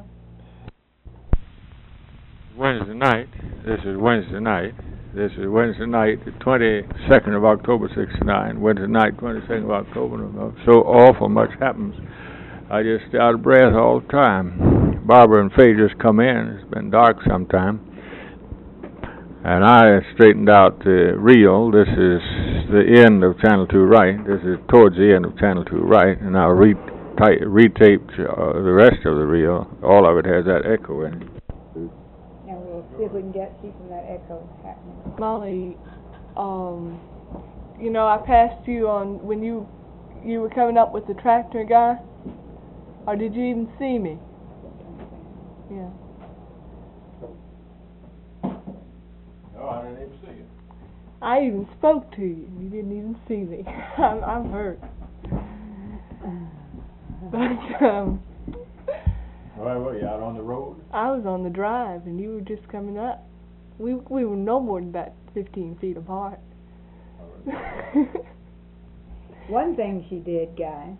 Wednesday night, this is Wednesday night, this is Wednesday night, the twenty-second of October, sixty-nine, Wednesday night, twenty-second of October, and so awful much happens. I just stay out of breath all the time. Barbara and Faye just come in, it's been dark sometime, and I straightened out the reel. This is the end of Channel two right, this is towards the end of Channel two right, and I re retaped uh, the rest of the reel. All of it has that echo in it. And we'll see if we can get, see from that echo happening. Molly, um, you know, I passed you on when you you were coming up with the tractor guy, or did you even see me? Yeah. No, I didn't even see you. I even spoke to you. You didn't even see me. I'm, I'm hurt. But um, Where were you, out on the road? I was on the drive, and you were just coming up. We we were no more than about fifteen feet apart. One thing she did, Guy,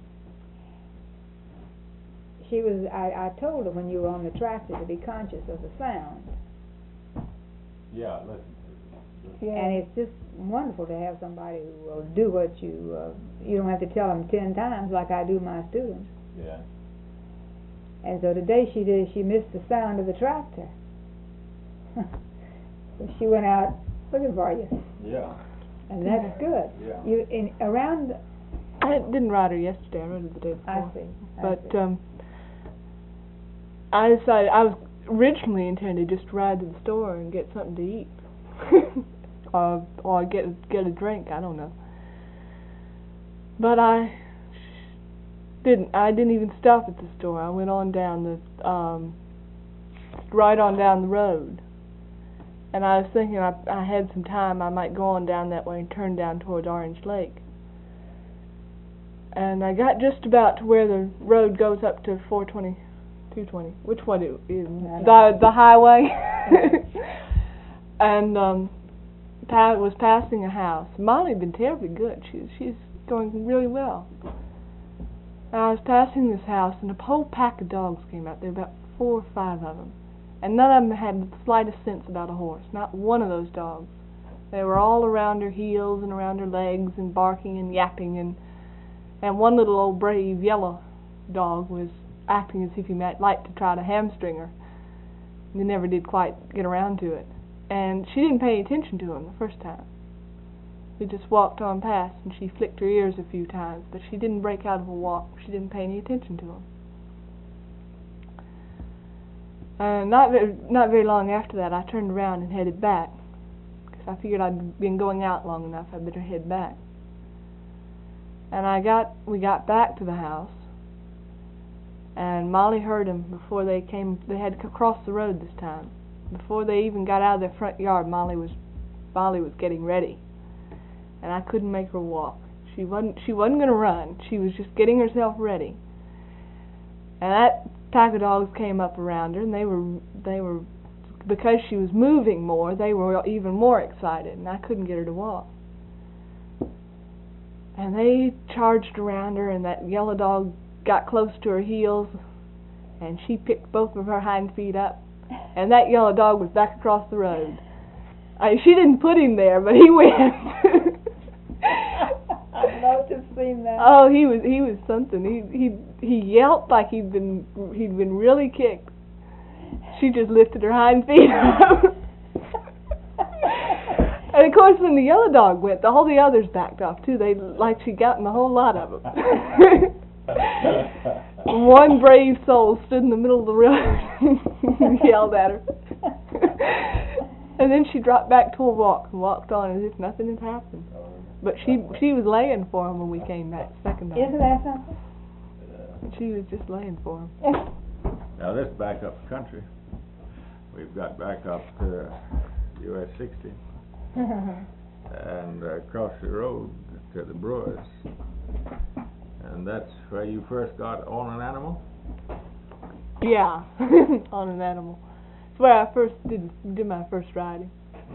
she was, I, I told her when you were on the tractor to be conscious of the sound. Yeah, listen. Yeah. And it's just wonderful to have somebody who will do what you, uh, you don't have to tell them ten times like I do my students. Yeah. And so today she did, she missed the sound of the tractor. So she went out looking for you. Yeah. And that's good. Yeah. You, in, around, I didn't ride her yesterday. I rode her the day I before. see. I But see. um, I decided I was originally intended just to ride to the store and get something to eat, or or get get a drink. I don't know. But I didn't. I didn't even stop at the store. I went on down the um, right on down the road, and I was thinking I I had some time. I might go on down that way and turn down toward Orange Lake. And I got just about to where the road goes up to four twenty, two twenty. Which one is the the highway? And um, pa was passing a house. Molly had been terribly good. She's she's going really well. And I was passing this house, and a whole pack of dogs came out. There were about four or five of them, and none of them had the slightest sense about a horse. Not one of those dogs. They were all around her heels and around her legs, and barking and yapping, and and one little old brave yellow dog was acting as if he might like to try to hamstring her. He never did quite get around to it. And she didn't pay any attention to him the first time. He just walked on past, and she flicked her ears a few times, but she didn't break out of a walk. She didn't pay any attention to him. Uh, not very, not very long after that, I turned around and headed back, because I figured I'd been going out long enough. I'd better head back. And I got, we got back to the house, and Molly heard them before they came. They had to cross the road this time. Before they even got out of their front yard, Molly was, Molly was getting ready, and I couldn't make her walk. She wasn't, she wasn't going to run. She was just getting herself ready. And that pack of dogs came up around her, and they were, they were, because she was moving more, they were even more excited, and I couldn't get her to walk. And they charged around her, and that yellow dog got close to her heels, and she picked both of her hind feet up, and that yellow dog was back across the road. I, she didn't put him there, but he went. I'd love to have seen that. Oh, he was he was something. He he he yelped like he'd been he'd been really kicked. She just lifted her hind feet up. And of course, when the yellow dog went, the whole the others backed off too. They like she got in a whole lot of them. One brave soul stood in the middle of the road and yelled at her. And then she dropped back to a walk and walked on as if nothing had happened. But she she was laying for him when we came back the second time. Isn't that something? She was just laying for him. Now this back up the country. We've got back up to U S sixty and uh, across the road to the Brewers. And that's where you first got on an animal? Yeah, on an animal. It's where I first did did my first riding.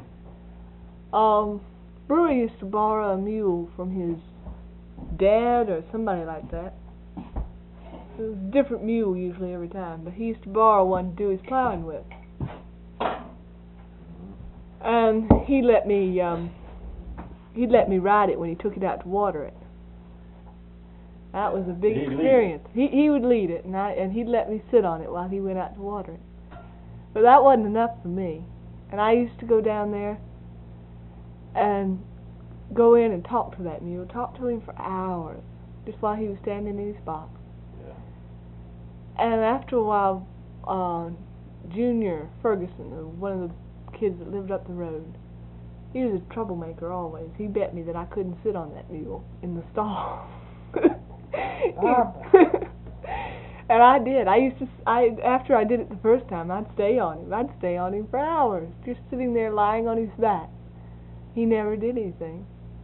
Um, Brewer used to borrow a mule from his dad or somebody like that. It was a different mule usually every time, but he used to borrow one to do his plowing with. And he let me um, he'd let me ride it when he took it out to water it. That was a big He'd lead experience. He he would lead it, and I and he'd let me sit on it while he went out to water it. But that wasn't enough for me, and I used to go down there and go in and talk to that mule, talk to him for hours, just while he was standing in his box. Yeah. And after a while, uh, Junior Ferguson, uh, one of the kids that lived up the road, he was a troublemaker always. He bet me that I couldn't sit on that mule in the stall. And I did. I used to. I after I did it the first time, I'd stay on him. I'd stay on him for hours, just sitting there lying on his back. He never did anything.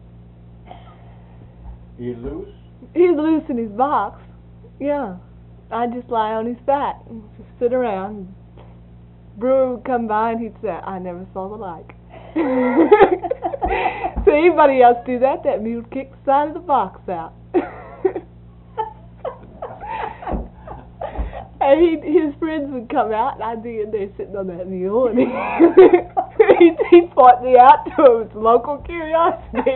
He's loose? He's loose in his box. Yeah. I'd just lie on his back and just sit around. Brewer would come by and he'd say, "I never saw the like." So anybody else do that, that mule would kick the side of the box out. And he, his friends would come out, and I'd be in there sitting on that mule, and he, he'd, he'd point me out to him as a local curiosity.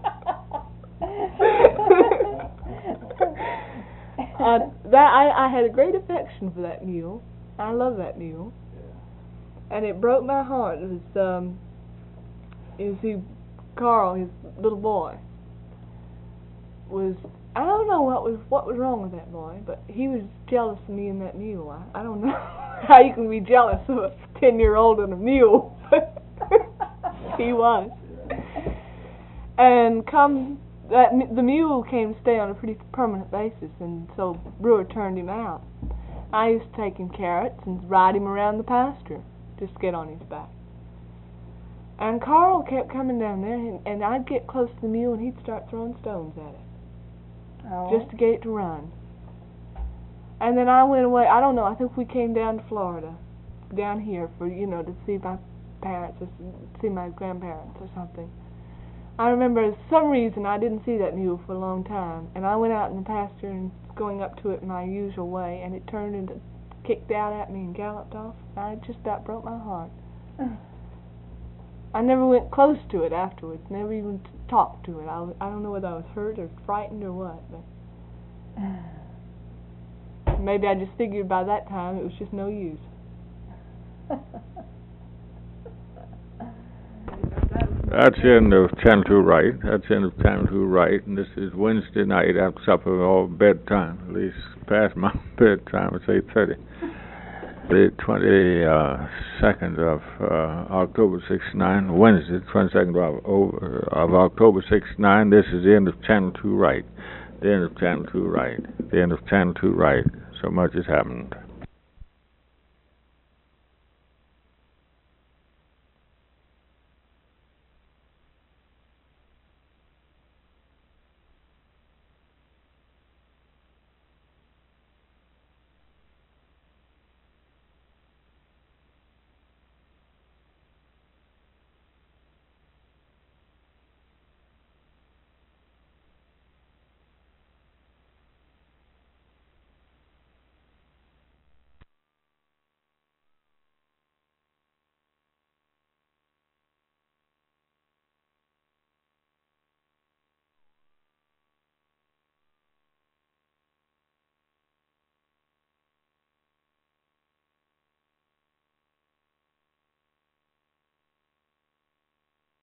uh, that I, I had a great affection for that mule. I love that mule. And it broke my heart. It was, um, it was he, Carl, his little boy, was, I don't know what was what was wrong with that boy, but he was jealous of me and that mule. I, I don't know how you can be jealous of a ten-year-old and a mule. He was. And come, that the mule came to stay on a pretty permanent basis, and so Brewer turned him out. I used to take him carrots and ride him around the pasture, just get on his back. And Carl kept coming down there, and, and I'd get close to the mule, and he'd start throwing stones at it. Oh. Just to get it to run. And then I went away. I don't know. I think we came down to Florida, down here for you know to see my parents or see my grandparents or something. I remember for some reason I didn't see that mule for a long time, and I went out in the pasture and going up to it my usual way, and it turned and kicked out at me and galloped off. I just about broke my heart. I never went close to it afterwards, never even t talked to it. I, was, I don't know whether I was hurt or frightened or what, but maybe I just figured by that time it was just no use. That's the end of Channel two Right. That's the end of Channel two Right, and this is Wednesday night after supper or bedtime, at least past my bedtime. It's eight thirty. The twenty-second of uh, October sixty-nine, Wednesday, twenty-second of, of October sixty-nine. This is the end of Channel two Right. The end of Channel two Right. The end of Channel two Right. So much has happened.